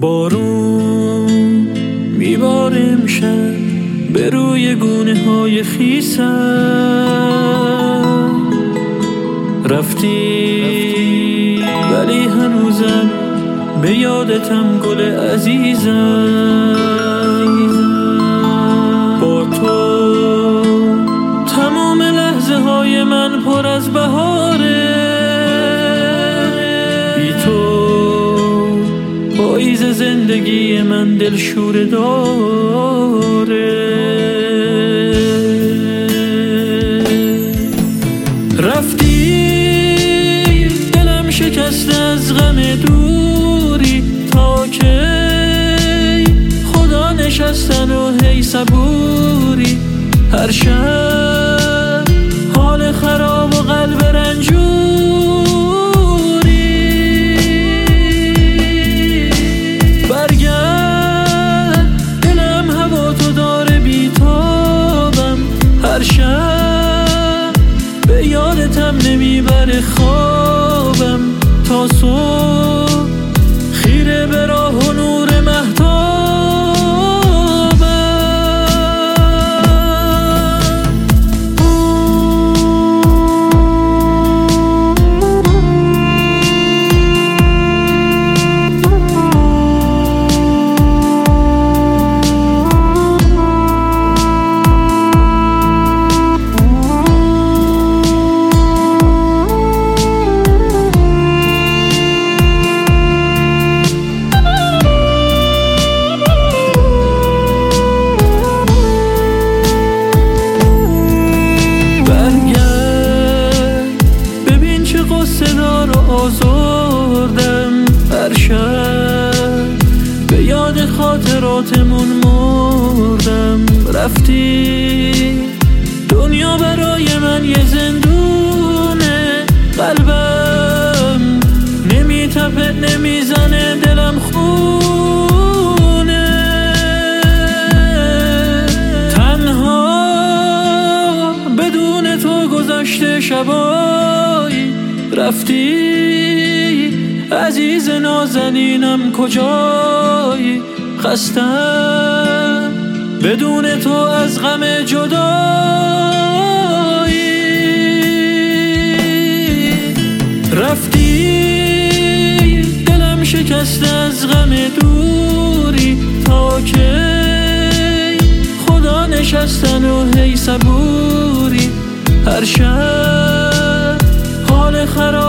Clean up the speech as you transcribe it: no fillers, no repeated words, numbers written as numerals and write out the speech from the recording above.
بارون میباره امشب به روی گونه های خیسم. رفتی ولی هنوزم به یادتم گل عزیزم. با تو تمام لحظه های من پر از بهاره، بی تو پاییز زندگی من دلشوره داره. رفتی دلم شکسته از غم دوری، تا که خدا نشستن و هی صبوری. هر شب حال خراب و قلب رنجوری. برگرد دلم هوا تو داره بیتابم، هر شب به یادتم نمیبره خوابم. تا صبح خیره به راه و نور مهتابم. صدا رو آزردم، هر شب به یاد خاطراتمون مردم. رفتی دنیا برای من یه زندونه، قلبم نمیتپه نمیزنه، دلم خونه. تنها بدون تو گذشته شبایی. رفتی عزیز نازنینم کجایی؟ خستم بدون تو از غم جدایی. رفتی دلم شکسته از غم دوری، تا که خدا نشستن و هی صبوری. هر شب حال خراب